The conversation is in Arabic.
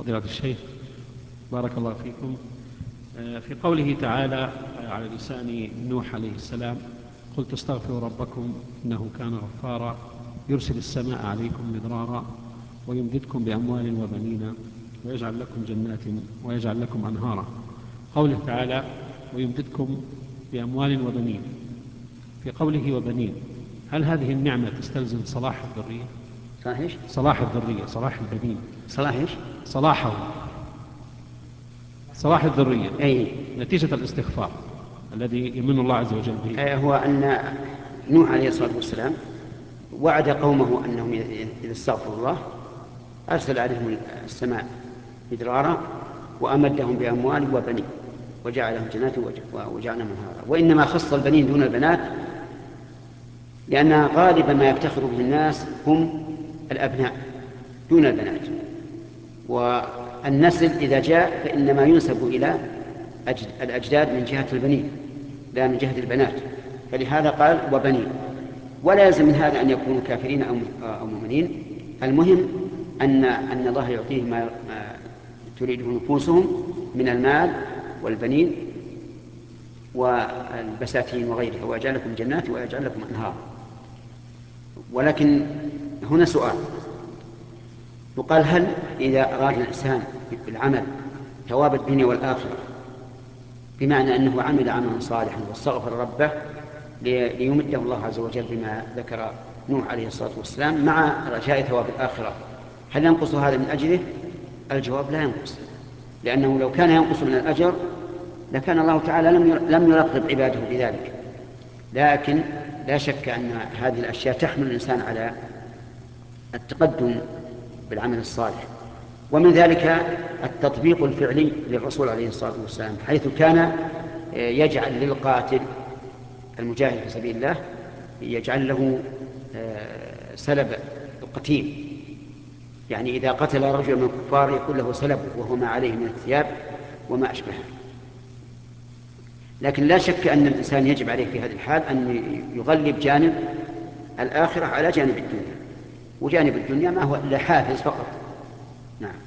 فضيلة الشيخ بارك الله فيكم. في قوله تعالى على لسان نوح عليه السلام: قلت استغفروا ربكم إنه كان غفارا يرسل السماء عليكم مدرارا ويمددكم بأموال وبنين ويجعل لكم جنات ويجعل لكم أنهارا. قوله تعالى: ويمددكم بأموال وبنين، في قوله وبنين هل هذه النعمة تستلزم صلاح الذرية؟ صلاح الذرية، صلاح البنين، صلاحه، صلاح الذرية، أي نتيجة الاستغفار الذي يمن الله عز وجل به. هو أن نوح عليه الصلاة والسلام وعد قومه أنهم إذا استغفروا الله أرسل عليهم السماء مدرارا وأمدهم بأموال وبنين وجعلهم جنات وجعلهم أنهارا. وإنما خص البنين دون البنات لأن غالبا ما يفتخر به الناس هم الأبناء دون البنات، والنسل إذا جاء فإنما ينسب إلى الأجداد من جهة البنين لا من جهة البنات، فلهذا قال وبنين. ولا يلزم من هذا أن يكونوا كافرين أو مؤمنين، المهم أن الله يعطيه ما تريده نفوسهم من المال والبنين والبساتين وغيرها، ويجعل لكم جنات ويجعل لكم أنهار. ولكن هنا سؤال يقال: هل إذا أراد الإنسان بالعمل ثواب الدنيا والآخرة، بمعنى أنه عمل عملا صالحا واستغفر ربه ليمده الله عز وجل بما ذكر نوح عليه الصلاة والسلام مع رجاء ثواب الآخرة، هل ينقص هذا من أجله؟ الجواب: لا ينقص، لأنه لو كان ينقص من الأجر لكان الله تعالى لم يرغب عباده بذلك. لكن لا شك أن هذه الأشياء تحمل الإنسان على التقدم بالعمل الصالح. ومن ذلك التطبيق الفعلي للرسول عليه الصلاة والسلام، حيث كان يجعل للقاتل المجاهد في سبيل الله يجعل له سلب القتيل، يعني إذا قتل رجل من الكفار يكون له سلبه وهو ما عليه من الثياب وما أشبهه. لكن لا شك أن الإنسان يجب عليه في هذه الحال أن يغلب جانب الآخرة على جانب الدنيا، وجانب الدنيا ما هو إلا حافز فقط. نعم.